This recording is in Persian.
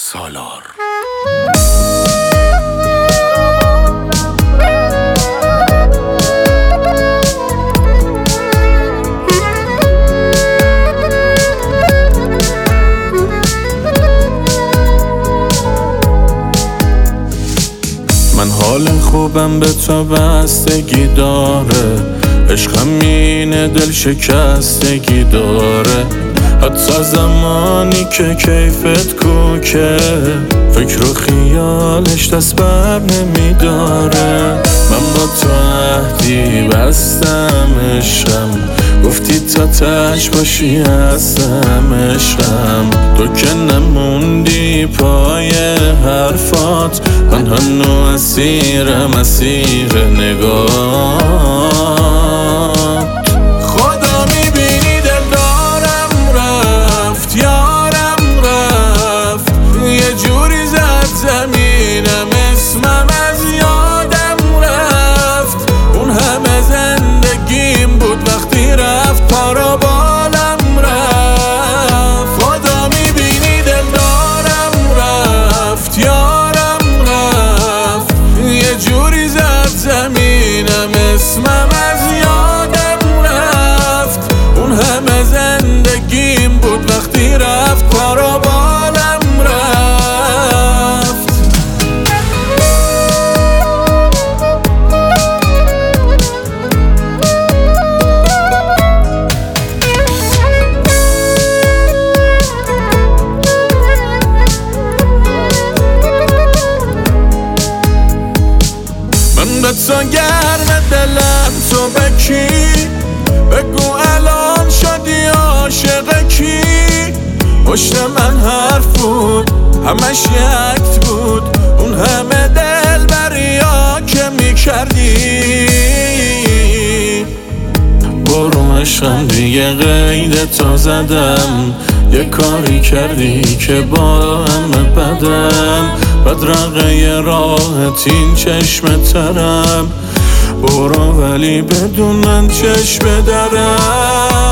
سالار. من حال خوبم به تو بستگی داره، عشقم اینه دل شکستگی داره، حتی زمانی که کیفت کوکه فکر و خیالش دست بر نمیداره. من با تو عهدی بستم عشقم، گفتی تا تش باشی هستم عشقم، تو که نموندی پای حرفات، من هنو اسیر نگاه. خدا میبینی دل دارم رفت، یارم رفت، یه جوری زد زمینم اسمم از یادم رفت، اون همه زندگیم بود وقتی رفت پارا بالم رفت. خدا میبینی دل دارم رفت، یارم رفت، یه جوری زد زمینم اسمم از یادم رفت، اون همه زندگیم بود وقتی رفت پارا بالم رفت. من به تو گرم دلم، تو به کی؟ بگو الان شدی عاشق کی؟ پشت من حرف بود همش یکت بود، اون همه دل بریا که میکردی. برو عشقم دیگه قید تا زدم، یه کاری کردی که با همه بدم، بدرقه راحت این چشم ترم، برو ولی بدون من چشم درم.